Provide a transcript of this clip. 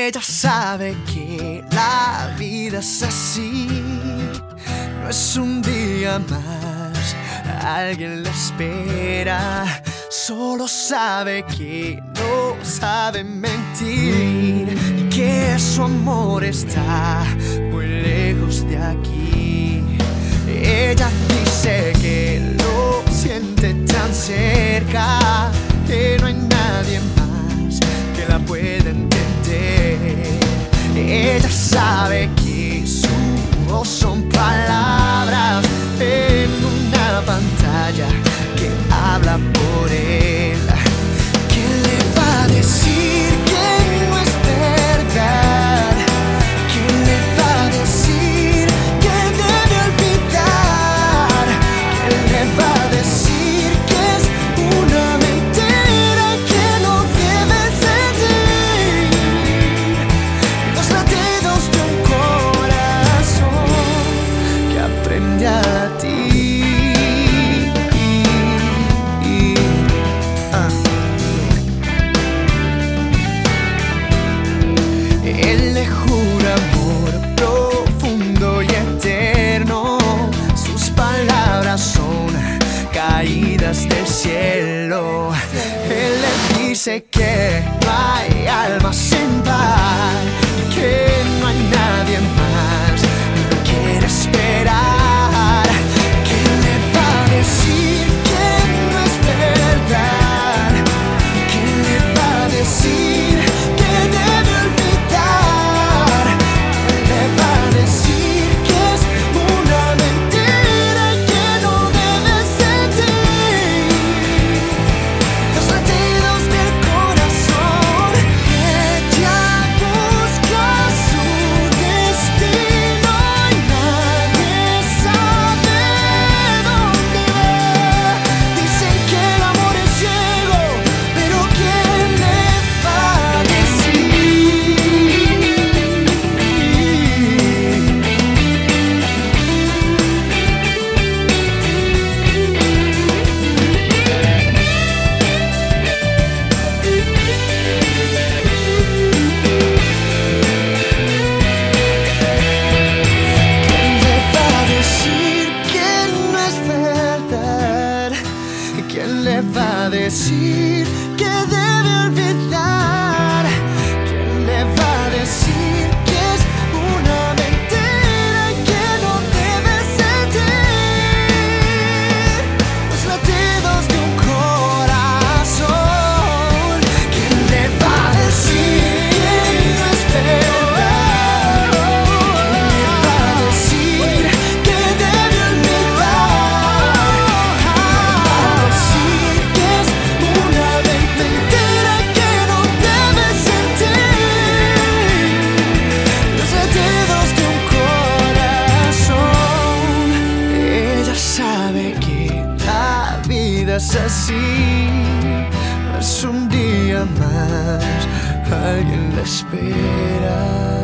Ella sabe que la vida es así, no es un día más, alguien la espera. Solo sabe que no sabe mentir y que su amor está muy lejos de aquí. Ella dice que lo siente tan cerca, que no hay nadie más que la pueda entender. Ella sabe que su voz son palabras en una pantalla que habla por él. ¿Quién le va a decir que no es verdad? ¿Quién le va a decir que debe olvidar? ¿Quién le va a decir que es una mentira que no debe sentir? Los latidos de un corazón que aprende a latir. Él le jura amor profundo y eterno. Sus palabras son caídas del cielo. Él le dice que no hay alma sin par, que no hay nadie más y no quiere esperar. ¿Quién le va a decir que no es verdad? ¿Quién le va a decir que debe olvidar? ¿Quién le va a decir que es una mentira que no debe sentir? Los latidos del corazón. Ella busca su destino y nadie sabe dónde va. Dicen que el amor es ciego, pero ¿quién le va a decir? ¿Quién le va a decir que no es verdad? ¿Quién le va a decir que debe olvidar? ¿Quién le va a decir que es una mentira que no debe sentir? Los latidos de un corazón. ¿Quién le va a decir que no es verdad? ¿Quién le va a decir que debe olvidar? Decir que es una mentira que no debe sentir. Los latidos de un corazón. Ella sabe que la vida es así, no es un día más, alguien la espera.